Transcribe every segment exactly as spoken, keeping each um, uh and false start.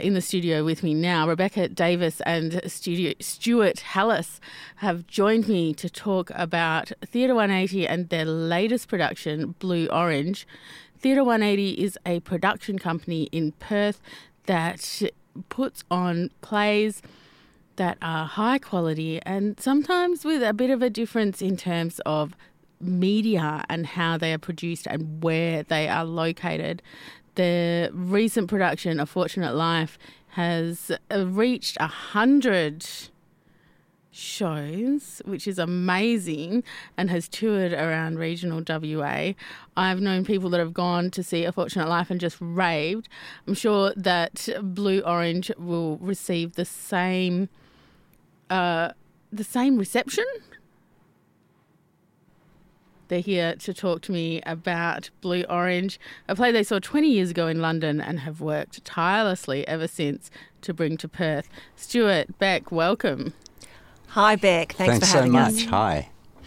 in the studio with me now. Rebecca Davis and studio, Stuart Hallis have joined me to talk about Theatre one eighty and their latest production, Blue Orange. Theatre one eighty is a production company in Perth that puts on plays that are high quality and sometimes with a bit of a difference in terms of media and how they are produced and where they are located. The recent production, A Fortunate Life, has reached a hundred shows, which is amazing, and has toured around regional W A. I've known people that have gone to see A Fortunate Life and just raved. I'm sure that Blue Orange will receive the same uh, the same reception. They're here to talk to me about Blue Orange, a play they saw twenty years ago in London and have worked tirelessly ever since to bring to Perth. Stuart, Beck, welcome. Hi, Beck. Thanks, Thanks for having us. so much. Hi.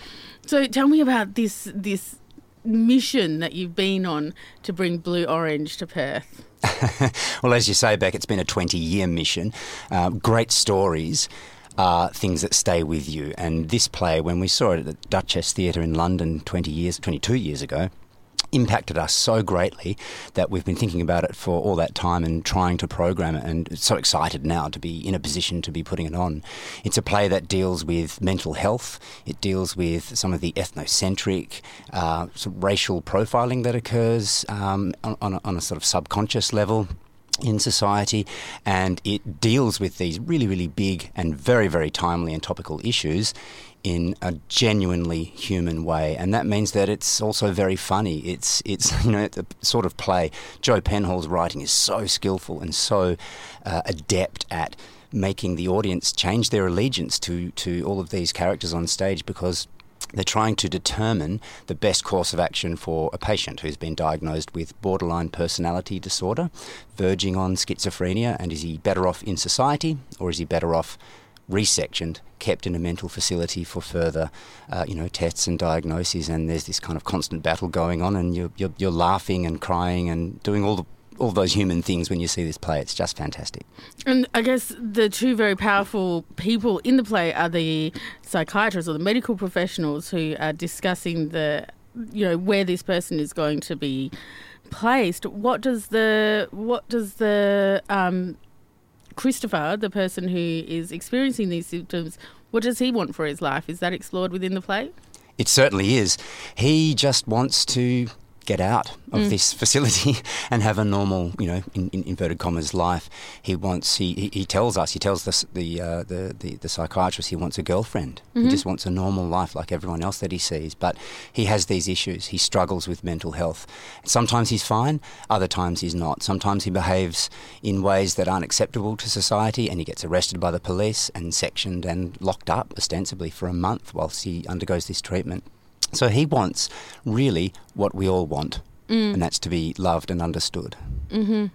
So tell me about this this mission that you've been on to bring Blue Orange to Perth. Well, as you say, Beck, it's been a twenty-year mission. Uh, great stories are things that stay with you. And this play, when we saw it at the Duchess Theatre in London twenty years, twenty-two years ago, impacted us so greatly that we've been thinking about it for all that time and trying to program it, and so excited now to be in a position to be putting it on. It's a play that deals with mental health. It deals with some of the ethnocentric uh, sort of racial profiling that occurs um, on, on, a, on a sort of subconscious level in society, and it deals with these really, really big and very, very timely and topical issues in a genuinely human way, and that means that it's also very funny. It's, it's you know, the sort of play. Joe Penhall's writing is so skillful and so uh, adept at making the audience change their allegiance to, to all of these characters on stage, because they're trying to determine the best course of action for a patient who's been diagnosed with borderline personality disorder, verging on schizophrenia, and is he better off in society or is he better off resectioned, kept in a mental facility for further, uh, you know, tests and diagnoses? And there's this kind of constant battle going on, and you're you're, you're laughing and crying and doing all the all those human things when you see this play. It's just fantastic. And I guess the two very powerful people in the play are the psychiatrists or the medical professionals who are discussing the, you know, where this person is going to be placed. What does the what does the um, Christopher, the person who is experiencing these symptoms, what does he want for his life? Is that explored within the play? It certainly is. He just wants to get out of mm. this facility and have a normal, you know, in, in inverted commas, life. He wants. He, he, he tells us. He tells the the, uh, the the the psychiatrist he wants a girlfriend. Mm-hmm. He just wants a normal life like everyone else that he sees. But he has these issues. He struggles with mental health. Sometimes he's fine. Other times he's not. Sometimes he behaves in ways that aren't acceptable to society, and he gets arrested by the police and sectioned and locked up ostensibly for a month whilst he undergoes this treatment. So he wants really what we all want, mm. and that's to be loved and understood. Mm-hmm.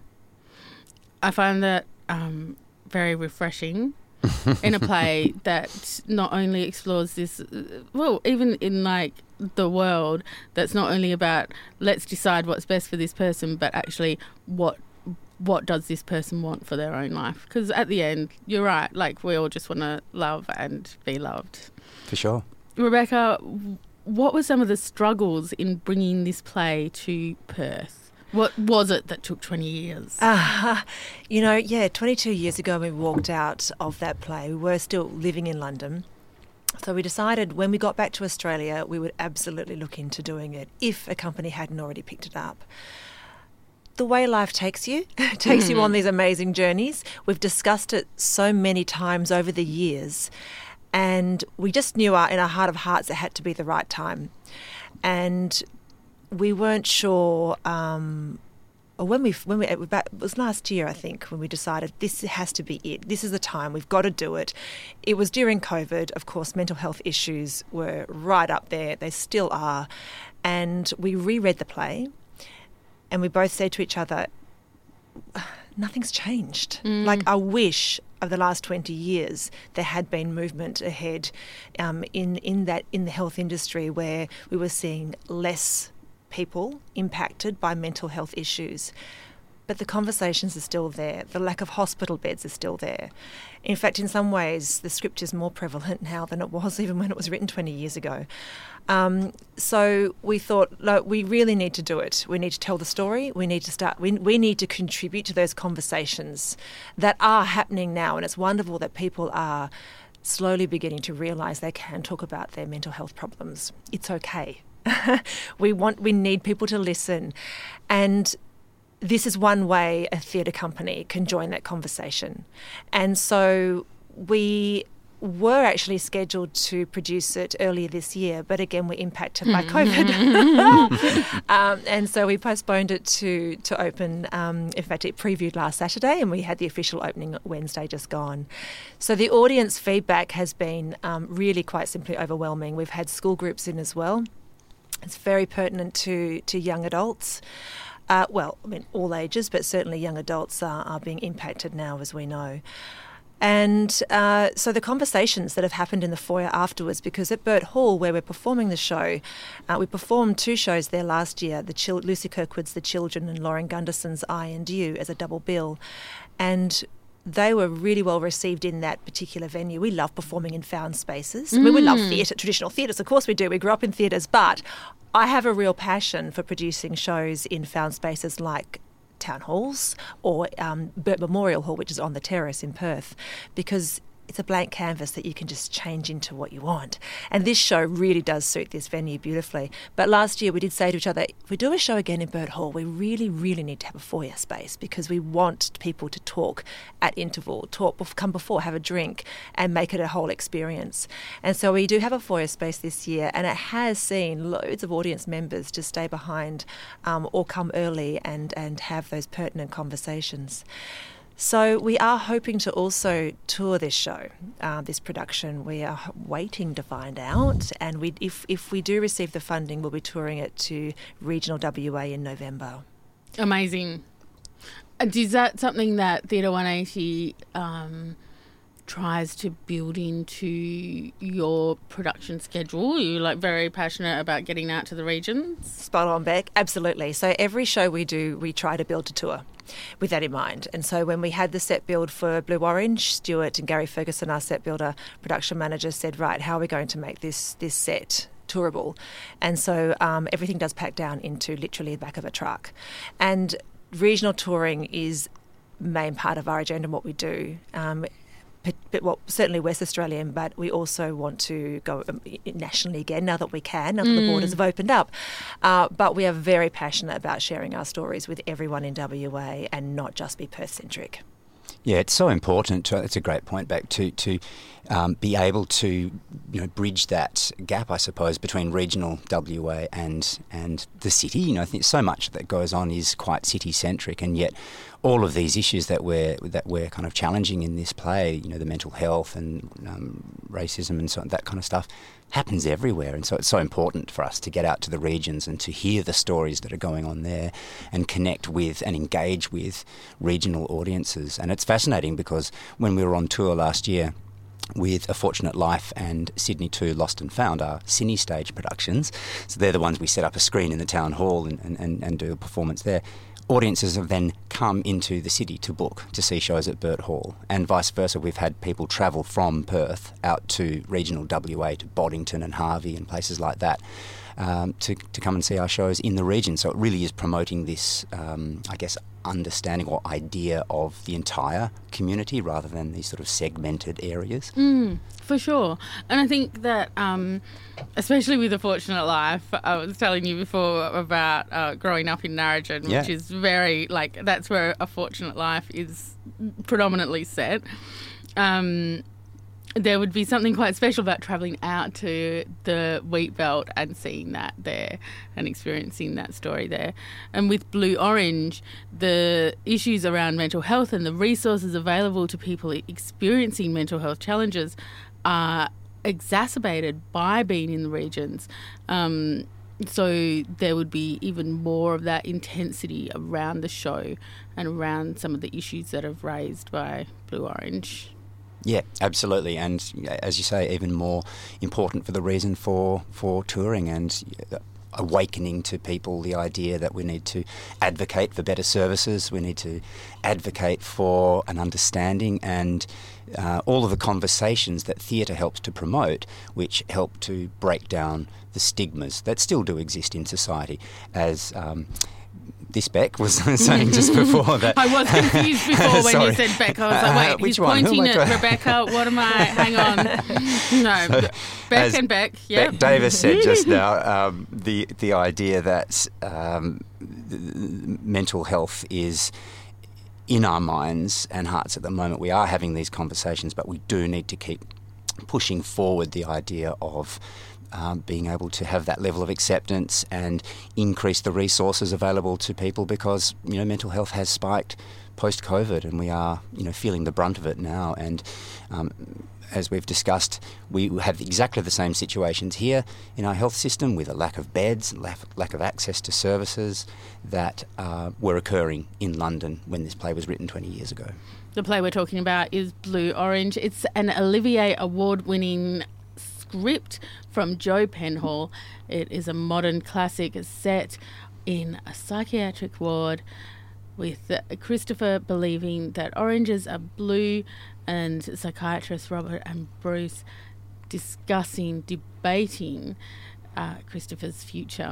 I find that um, very refreshing in a play that not only explores this, well, even in like the world, that's not only about let's decide what's best for this person, but actually what what does this person want for their own life? Because at the end, you're right, like we all just want to love and be loved. For sure. Rebecca, what were some of the struggles in bringing this play to Perth? What was it that took twenty years? Uh, you know, yeah, twenty-two years ago when we walked out of that play, we were still living in London. So we decided when we got back to Australia, we would absolutely look into doing it if a company hadn't already picked it up. The way life takes you, takes mm-hmm. you on these amazing journeys. We've discussed it so many times over the years. And we just knew our, in our heart of hearts it had to be the right time. And we weren't sure, um, or when we, when we, it was last year, I think, when we decided this has to be it. This is the time. We've got to do it. It was during COVID. Of course, mental health issues were right up there. They still are. And we reread the play, and we both said to each other, nothing's changed. Mm. Like, I wish of the last twenty years there had been movement ahead um, in, in that in the health industry where we were seeing less people impacted by mental health issues. but the conversations are still there. The lack of hospital beds is still there. In fact, in some ways, the script is more prevalent now than it was even when it was written twenty years ago. Um, so we thought, look, we really need to do it. We need to tell the story. We need to start. We, we need to contribute to those conversations that are happening now, and it's wonderful that people are slowly beginning to realise they can talk about their mental health problems. It's okay. we want, we need people to listen, and this is one way a theatre company can join that conversation. And so we were actually scheduled to produce it earlier this year, but again, we're impacted by COVID. um, and so we postponed it to, to open. Um, in fact, it previewed last Saturday, and we had the official opening Wednesday just gone. So the audience feedback has been um, really quite simply overwhelming. We've had school groups in as well. It's very pertinent to, to young adults. Uh, well, I mean, all ages, but certainly young adults are, are being impacted now, as we know. And uh, so the conversations that have happened in the foyer afterwards, because at Burt Hall, where we're performing the show, uh, we performed two shows there last year, the Chil- Lucy Kirkwood's The Children and Lauren Gunderson's I and You as a double bill. And they were really well received in that particular venue. We love performing in found spaces. Mm. I mean, we love theatre, traditional theatres, of course we do. We grew up in theatres, but I have a real passion for producing shows in found spaces like town halls or um, Burt Memorial Hall, which is on the terrace in Perth, because it's a blank canvas that you can just change into what you want. And this show really does suit this venue beautifully. But last year we did say to each other, if we do a show again in Burt Hall, we really, really need to have a foyer space, because we want people to talk at interval, talk, come before, have a drink, and make it a whole experience. And so we do have a foyer space this year, and it has seen loads of audience members just stay behind um, or come early and, and have those pertinent conversations. So we are hoping to also tour this show, uh, this production. We are waiting to find out, and we, if if we do receive the funding, we'll be touring it to regional W A in November. Amazing. And is that something that Theatre one eighty um, tries to build into your production schedule? You're like very passionate about getting out to the regions? Spot on, Beck. Absolutely. So every show we do, we try to build a tour with that in mind. And so when we had the set build for Blue Orange, Stuart and Gary Ferguson, our set builder, production manager, said, right, how are we going to make this this set tourable? And so um, everything does pack down into literally the back of a truck. And regional touring is main part of our agenda and what we do. Um, But, well, certainly West Australian, but we also want to go nationally again now that we can, now that mm. the borders have opened up. Uh, but we are very passionate about sharing our stories with everyone in W A and not just be Perth-centric. Yeah, it's so important. To, it's a great point, back to to um, be able to you know bridge that gap, I suppose, between regional W A and and the city. You know, I think so much that goes on is quite city-centric, and yet all of these issues that we're that we're kind of challenging in this play, you know, the mental health and um, racism and so on, that kind of stuff, happens everywhere. And so it's so important for us to get out to the regions and to hear the stories that are going on there and connect with and engage with regional audiences. And it's fascinating because when we were on tour last year with A Fortunate Life and Sydney two Lost and Found, our Cine Stage productions, so they're the ones we set up a screen in the town hall and, and, and do a performance there. Audiences have then come into the city to book to see shows at Burt Hall, and vice versa. We've had people travel from Perth out to regional W A, to Boddington and Harvey and places like that, um, to, to come and see our shows in the region. So it really is promoting this, um, I guess, understanding or idea of the entire community rather than these sort of segmented areas. Mm, for sure. And I think that, um, especially with A Fortunate Life, I was telling you before about uh, growing up in Narrogin, yeah. which is very, like, that's where A Fortunate Life is predominantly set. Um, there would be something quite special about travelling out to the wheat belt and seeing that there and experiencing that story there. And with Blue Orange, the issues around mental health and the resources available to people experiencing mental health challenges are exacerbated by being in the regions. Um, so there would be even more of that intensity around the show and around some of the issues that are raised by Blue Orange. Yeah, absolutely. And as you say, even more important for the reason for, for touring. And awakening to people the idea that we need to advocate for better services, we need to advocate for an understanding, and uh, all of the conversations that theatre helps to promote, which help to break down the stigmas that still do exist in society. As um, this Beck was saying just before that. I was confused before when you said Beck. I was like, wait, Uh, which he's one? Who pointing am I at trying- Rebecca. What am I? Hang on. No, So, Beck as and Beck. Yeah. Beck Davis said just now, um, the the idea that um, mental health is in our minds and hearts at the moment. We are having these conversations, but we do need to keep pushing forward the idea of Um, being able to have that level of acceptance and increase the resources available to people, because you know mental health has spiked post-COVID, and we are you know feeling the brunt of it now. And um, as we've discussed, we have exactly the same situations here in our health system, with a lack of beds, lack, lack of access to services that uh, were occurring in London when this play was written twenty years ago. The play we're talking about is Blue Orange. It's an Olivier Award-winning script from Joe Penhall. It is a modern classic set in a psychiatric ward, with Christopher believing that oranges are blue, and psychiatrists Robert and Bruce discussing, debating uh, Christopher's future.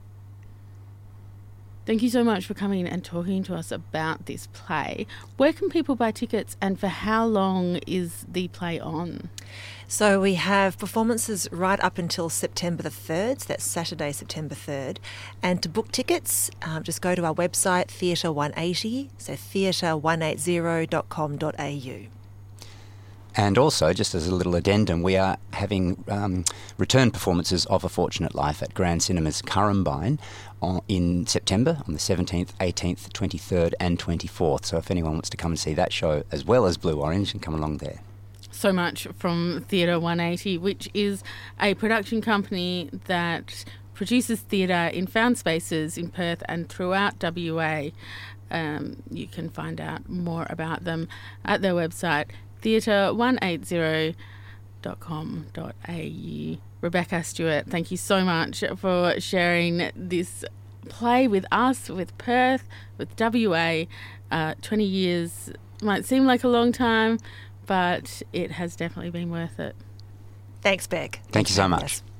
Thank you so much for coming and talking to us about this play. Where can people buy tickets, and for how long is the play on? So we have performances right up until September the third, so that's Saturday, September third. And to book tickets, um, just go to our website, Theatre one eighty, so theatre one eighty dot com dot a u. And also, just as a little addendum, we are having um, return performances of A Fortunate Life at Grand Cinemas Currumbine on, in September, on the seventeenth, eighteenth, twenty-third and twenty-fourth. So if anyone wants to come and see that show as well as Blue Orange, then come along there. So much from Theatre one eighty, which is a production company that produces theatre in found spaces in Perth and throughout W A. Um, you can find out more about them at their website, theatre one eighty dot com dot a u. Rebecca Stewart, thank you so much for sharing this play with us, with Perth, with W A. Uh, twenty years might seem like a long time, but it has definitely been worth it. Thanks, Beck. Thank you so for having much. us.